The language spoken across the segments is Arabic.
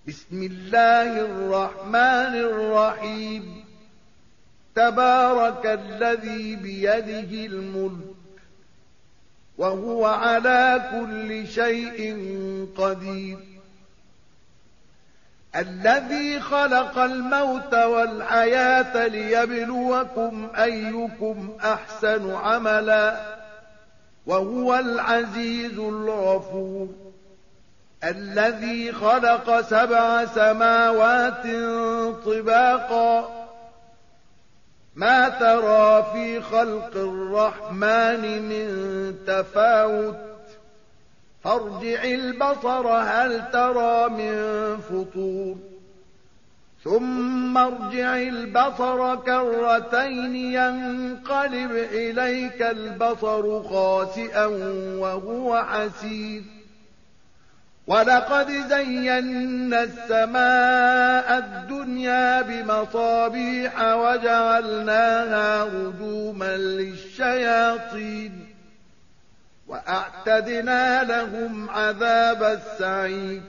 بسم الله الرحمن الرحيم. تبارك الذي بيده الملك وهو على كل شيء قدير. الذي خلق الموت والحياة ليبلوكم أيكم أحسن عملا وهو العزيز الغفور. الذي خلق 7 سماوات طباقا ما ترى في خلق الرحمن من تفاوت فارجع البصر هل ترى من فطور ثم ارجع البصر كرتين ينقلب إليك البصر خاسئا وهو حسير. ولقد زينا السماء الدنيا بمصابيح وجعلناها رجوما للشياطين وأعتدنا لهم عذاب السعير.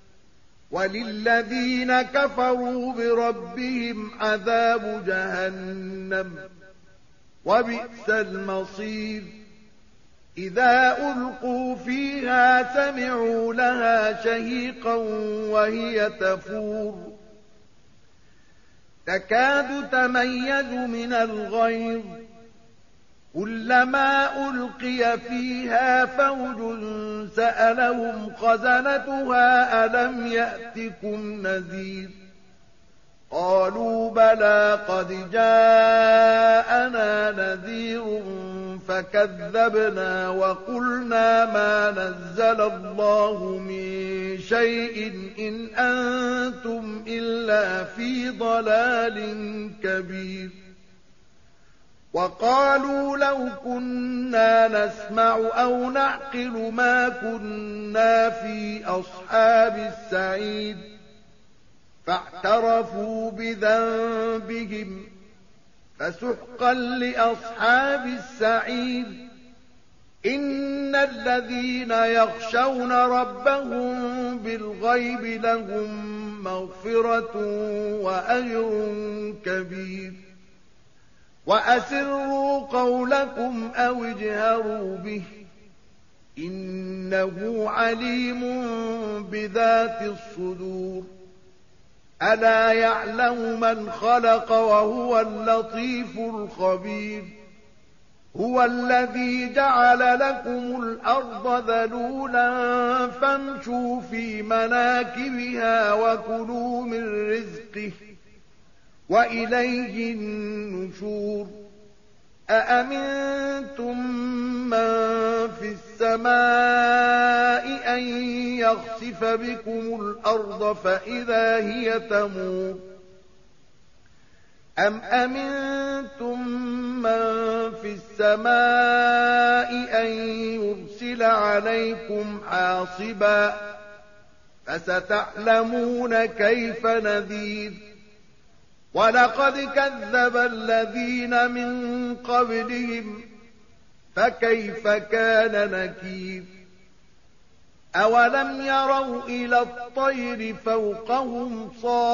وللذين كفروا بربهم عذاب جهنم وبئس المصير. إذا ألقوا فيها سمعوا لها شهيقا وهي تفور تكاد تميز من الغيظ كلما ألقي فيها فوج سألهم خزنتها ألم يأتكم نذير قالوا بلى قد جاءنا نذير فكذبنا وقلنا ما نزل الله من شيء إن أنتم إلا في ضلال كبير. وقالوا لو كنا نسمع أو نعقل ما كنا في أصحاب السعير فاعترفوا بذنبهم فسحقا لأصحاب السعير. إن الذين يخشون ربهم بالغيب لهم مغفرة وأجر كبير. وأسروا قولكم أو اجهروا به إنه عليم بذات الصدور. ألا يعلم من خلق وهو اللطيف الخبير. هو الذي جعل لكم الأرض ذلولا فامشوا في مناكبها وكلوا من رزقه وإليه النشور. أأمنتم من في السماء أن يخسف بكم الأرض فإذا هي تمور أم أمنتم من في السماء أن يرسل عليكم حاصبا فستعلمون كيف نذير. ولقد كذب الذين من قبلهم فكيف كان نكير. أولم يروا إلى الطير فوقهم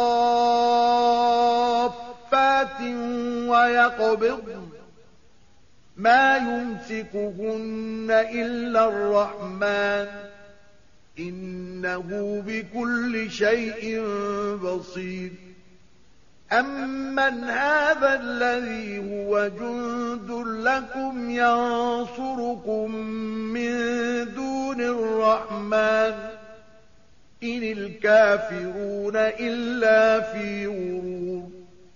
صافات ويقبضن ما يمسكهن إلا الرحمن إنه بكل شيء بصير. أمن هذا الذي هو جند لكم ينصركم من دون الرحمن إن الكافرون إلا في غرور.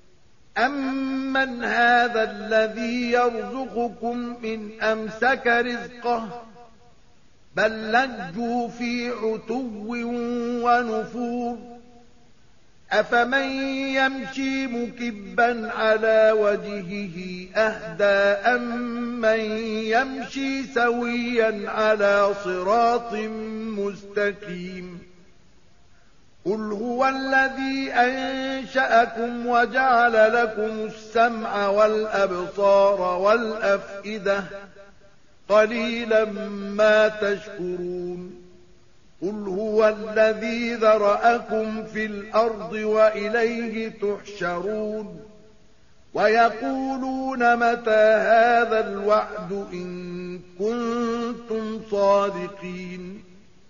أمن هذا الذي يرزقكم إن أمسك رزقه بل لجوا في عتو ونفور. أفمن يمشي مكبا على وجهه أهدى أمن يمشي سويا على صراط مستقيم. قل هو الذي أنشأكم وجعل لكم السمع والأبصار والأفئدة قليلا ما تشكرون. قل هو الذي ذرأكم في الأرض وإليه تحشرون ويقولون متى هذا الوعد إن كنتم صادقين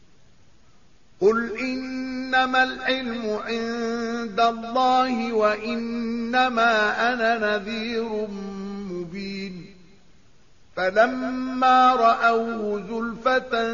قل إنما العلم عند الله وإنما أنا نذير مبين فلما رأوه زلفة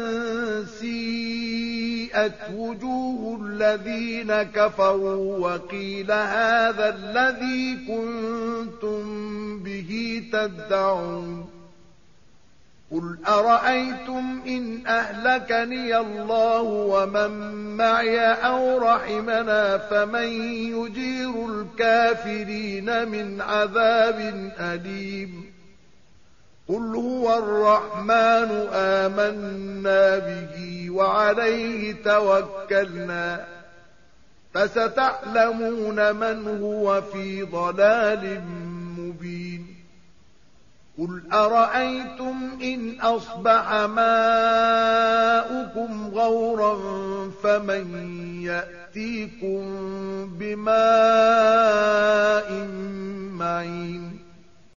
سيئت وجوه الذين كفروا وقيل هذا الذي كنتم به تدعون قل أرأيتم إن أهلكني الله ومن معي أو رحمنا فمن يجير الكافرين من عذاب أليم قل هو الرحمن آمنا به وعليه توكلنا فستعلمون من هو في ضلال مبين قل أرأيتم إن أصبح ماؤكم غورا فمن يأتيكم بماء معين